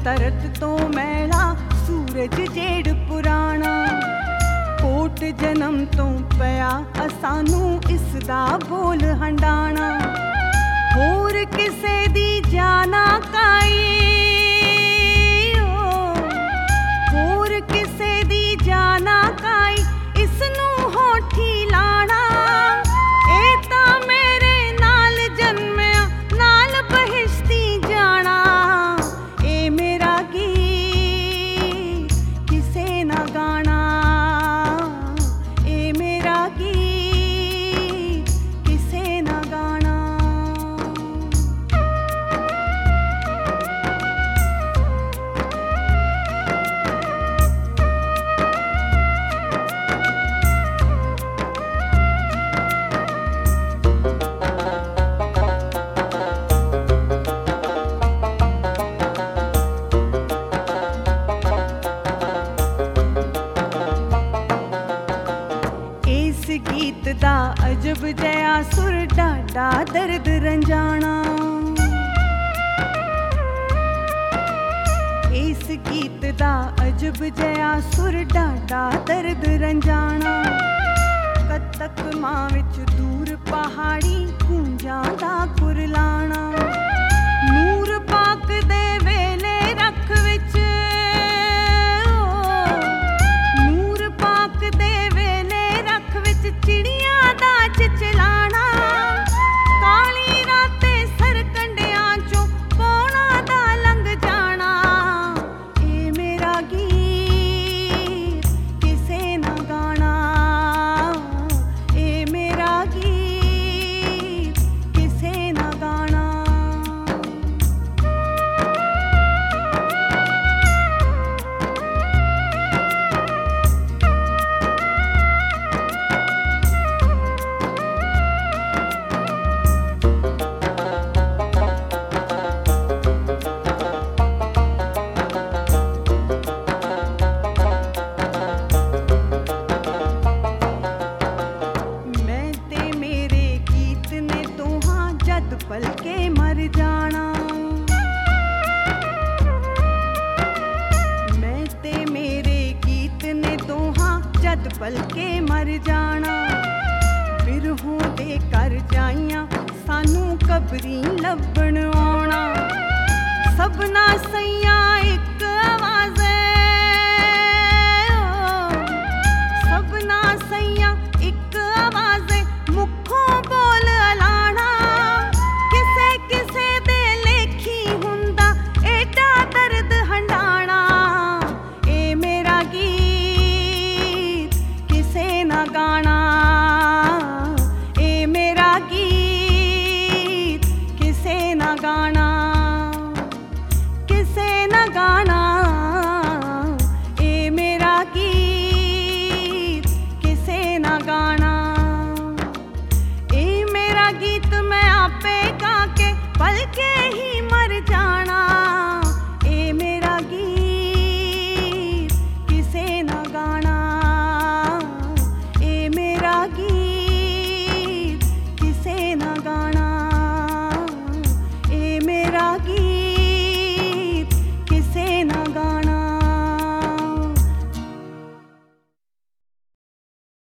तरत तो मैला सूरज जेड़ पुराना कोट जन्म तो पिया असानू इसदा बोल हंडाना होर किसे दी जाना काई होर किसे दी जाना काई इसनू होठी लाना ए ता मेरे नाल जन्मया नाल बहिश्ती जाना ए मेरा गीत किसे ना गाना ए मेरा गीत किसे ना गाना। गीत दा अजब जया सुर डाडा दर्द रंजाना इस गीत दा अजब जया सुर डाडा दर्द रंजाना कतक मां विच दूर पहाड़ी गूंजां दा कुरलाना नूर पाक दे वेले रख विच नूर पाक दे वेले रख विच चिड़ियां दा चिचलाना काली राते सरकंडियां चों पौना दा लंघ जाना ए मेरा गीत किसे ना गाना ए मेरा गीत किसे ना गाना। पल के मर जाना मैं ते मेरे गीत ने दोहां जद पल के मर जाना बिरहों दे कर जाइयां सानू कबरी लभण आउणा सबना सैयां एक आवाज़